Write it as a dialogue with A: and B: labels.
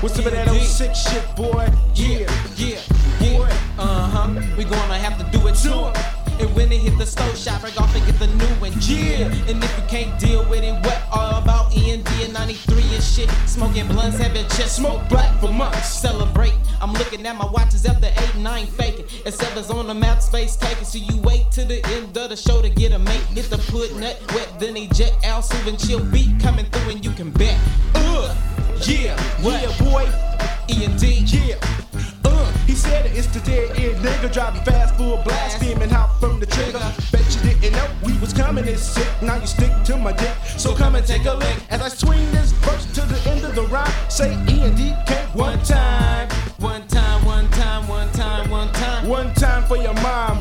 A: With some of that old sick shit, boy. Yeah, boy.
B: We gonna have to do it too. And when it hit the stove shop, break off and get the new one. Yeah. And if you can't deal with it, what all about END and 93 and shit? Smoking blunts, having chest
A: Smoke black for months.
B: Celebrate. I'm looking at my watches after 8 and I ain't faking. Except on the map, space taken. So you wait to the end of the show to get a mate. Get the put nut wet, then eject. Al Soothing chill beat coming through and you can bet.
A: Yeah,
B: What?
A: yeah, boy.
B: END.
A: Yeah. He said it's the dead end nigga driving fast, full blast, steaming hot from the trigger. Bet you didn't know we was coming this sick. Now you stick to my dick, so come and take a look as I swing this verse to the end of the rhyme. Say END one time,
B: One time, one time, one time, one time.
A: one time for your mom,